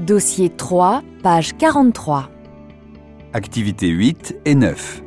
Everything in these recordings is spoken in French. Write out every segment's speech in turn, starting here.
Dossier 3, page 43. Activités 8 et 9.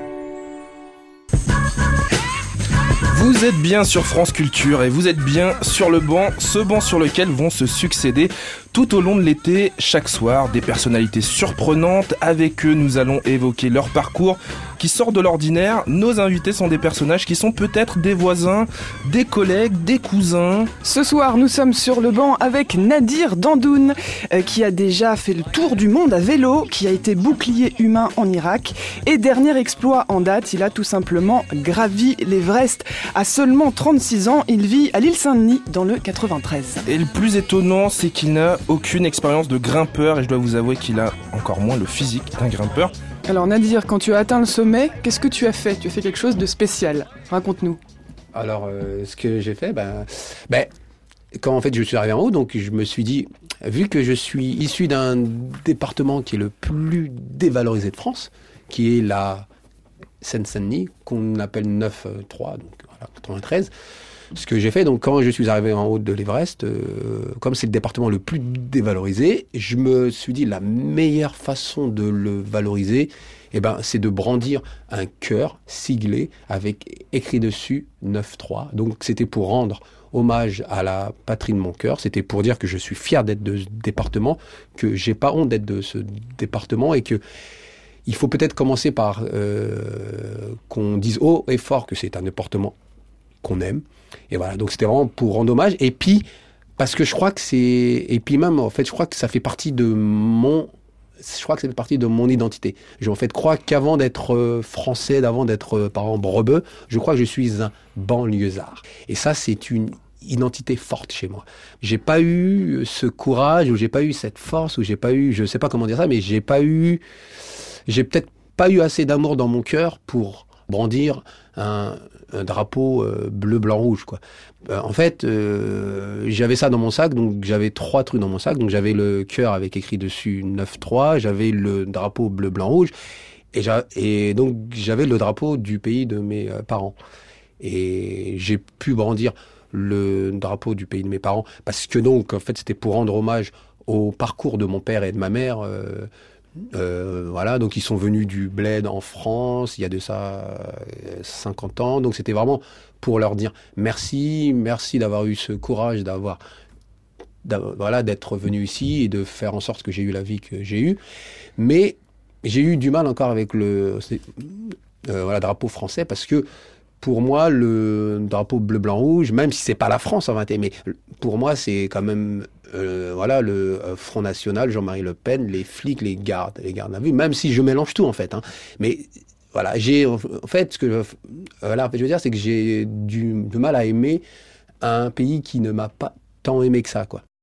Vous êtes bien sur France Culture et vous êtes bien sur le banc, ce banc sur lequel vont se succéder tout au long de l'été, chaque soir, des personnalités surprenantes. Avec eux, nous allons évoquer leur parcours qui sort de l'ordinaire. Nos invités sont des personnages qui sont peut-être des voisins, des collègues, des cousins. Ce soir, nous sommes sur le banc avec Nadir Dandoun, qui a déjà fait le tour du monde à vélo, qui a été bouclier humain en Irak. Et dernier exploit en date, il a tout simplement gravi l'Everest. À seulement 36 ans, il vit à l'île Saint-Denis, dans le 93. Et le plus étonnant, c'est qu'il n'a aucune expérience de grimpeur et je dois vous avouer qu'il a encore moins le physique d'un grimpeur. Alors Nadir, quand tu as atteint le sommet, qu'est-ce que tu as fait ? Tu as fait quelque chose de spécial. Raconte-nous. Alors, ce que j'ai fait, quand en fait je suis arrivé en haut, donc je me suis dit, vu que je suis issu d'un département qui est le plus dévalorisé de France, qui est la Seine-Saint-Denis, qu'on appelle 9-3, donc voilà, 93. Ce que j'ai fait, donc quand je suis arrivé en haut de l'Everest, comme c'est le département le plus dévalorisé, je me suis dit la meilleure façon de le valoriser, c'est de brandir un cœur siglé avec écrit dessus 9-3. Donc c'était pour rendre hommage à la patrie de mon cœur, c'était pour dire que je suis fier d'être de ce département, que j'ai pas honte d'être de ce département et que il faut peut-être commencer par qu'on dise haut et fort que c'est un département qu'on aime. Et voilà, donc c'était vraiment pour rendre hommage. Et puis, parce que je crois que je crois que ça fait partie de mon identité. En fait, crois qu'avant d'être français, d'avant d'être, par exemple, rebeu, je crois que je suis un banlieusard. Et ça, c'est une identité forte chez moi. J'ai pas eu ce courage, ou j'ai pas eu cette force, ou j'ai pas eu, je sais pas comment dire ça, mais j'ai peut-être pas eu assez d'amour dans mon cœur pour brandir un drapeau bleu, blanc, rouge, quoi. En fait, j'avais ça dans mon sac, donc j'avais 3 trucs dans mon sac. Donc j'avais le cœur avec écrit dessus 9-3, j'avais le drapeau bleu, blanc, rouge, et donc j'avais le drapeau du pays de mes parents. Et j'ai pu brandir le drapeau du pays de mes parents parce que donc en fait c'était pour rendre hommage au parcours de mon père et de ma mère. Voilà, donc ils sont venus du bled en France il y a de ça 50 ans, donc c'était vraiment pour leur dire merci d'avoir eu ce courage d'être venu ici et de faire en sorte que j'ai eu la vie que j'ai eue. Mais j'ai eu du mal encore avec le drapeau français parce que pour moi, le drapeau bleu-blanc-rouge, même si c'est pas la France en 21, mais pour moi, c'est quand même le Front National, Jean-Marie Le Pen, les flics, les gardes à vue, même si je mélange tout en fait. Hein. Mais voilà, je veux dire, c'est que j'ai du mal à aimer un pays qui ne m'a pas tant aimé que ça, quoi.